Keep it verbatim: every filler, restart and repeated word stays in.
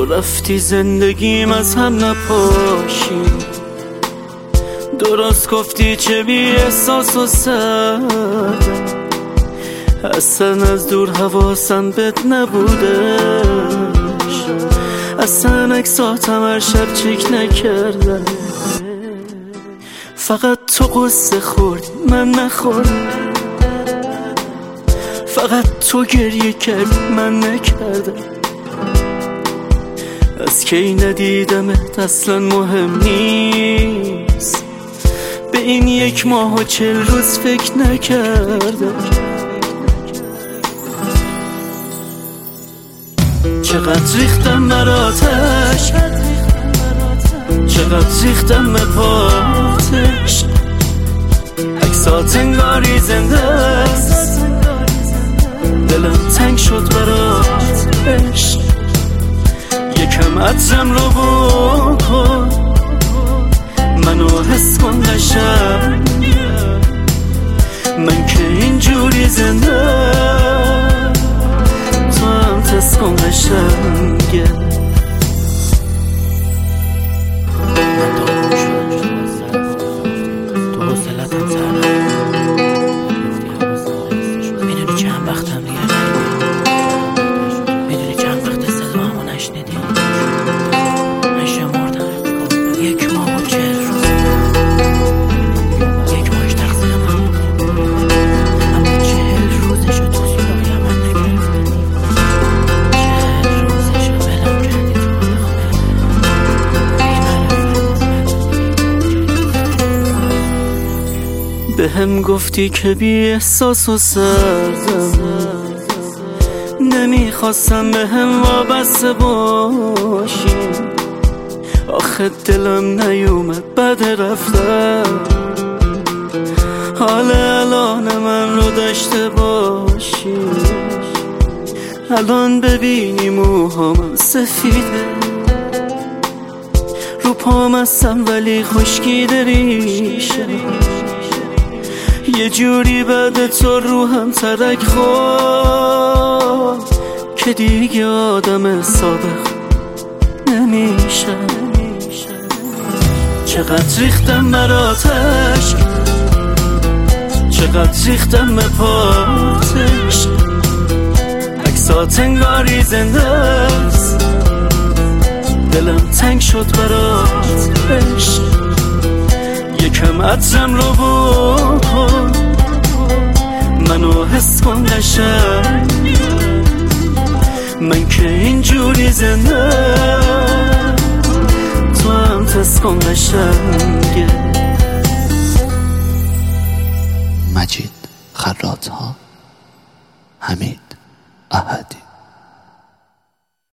تو رفتی زندگیم از هم نپاشی، درست گفتی چه بی احساس و سردم، اصلا از دور حواسم بهت نبودش، اصلا اکساتم هر شب چک نکردم، فقط تو قصه خوردی من نخوردم، فقط تو گریه کردی من نکردم، از کی ندیدمت اصلا مهم نیست، به این یک ماه و چل روز فکر نکردم، چقدر ریختم بر آتش، چقدر ریختم به پاتش، عکسات انگاری زنده است، دلم تنگ شد برات عشق، یکم عطرم رو بکن منو حس کن قشنگ، من که اینجوری زنده تو هم تست کن قشنگه. تو حوصلتم سر میدونی چند وقتم دیگه میدونی چند وقت صدامو نشنیدی، من شمردم یک ماه و چهل روز، یک ماهش تقصیر من بود، اما چهل روزشو تو سراغی من نگرفتی، چهل روزشو بلم کردی تو به هم گفتی که بی احساس و سردم، نمیخواستم به هم وابسته باشی، آخه دلم نیومد بعد رفتم، حال الان من رو داشته باشی، الان ببینی موهام سفیده، رو پام هستم ولی خشکیده ریشم، یه جوری بعد تو روحم ترک خورد که دیگه آدم صادق نمیشم، چقدر ریختم بر آتش، چقدر ریختم به پاتش، عکسات انگاری زنده است، دلم تنگ شد برات عشق، یکم عطرم رو بکن منو حس کن قشنگ، من که اینجوری زنده تو هم تست کن قشنگ.